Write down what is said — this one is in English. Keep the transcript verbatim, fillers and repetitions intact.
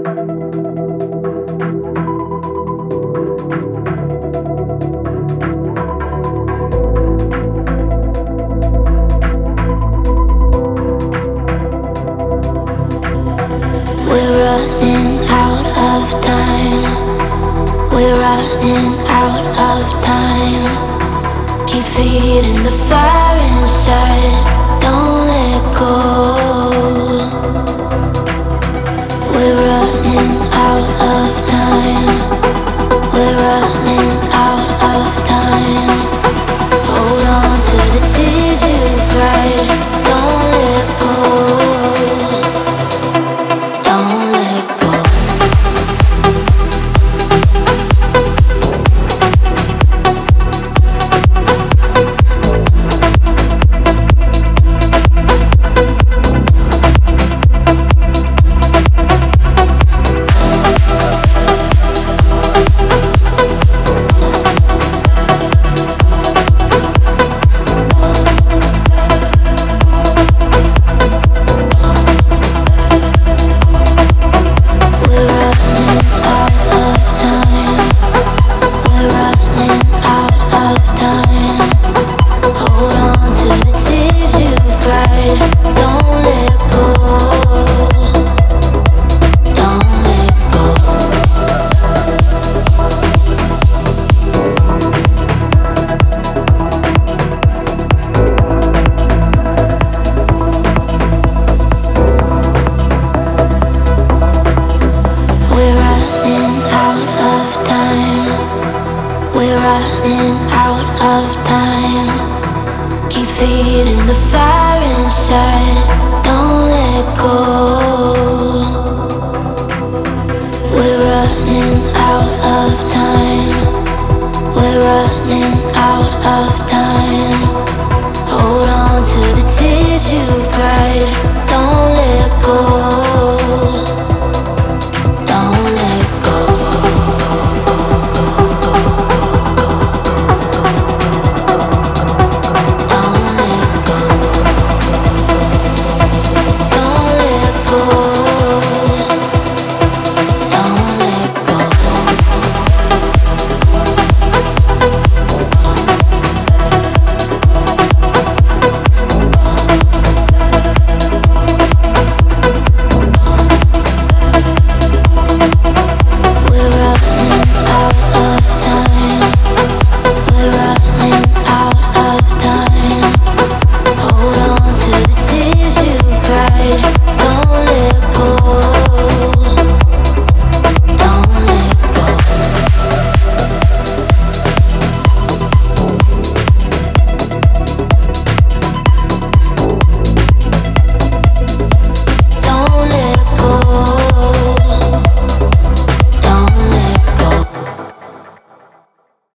We're running out of time. We're running out of time. Keep feeding the fire inside. Don't let go. We're running out of time. We're running out of time. Hold on to the tears you've cried. Don't let go. Don't let go. Running out of time. Keep feeding the fire inside. Don't let go. We're running out of time. We're running out of time.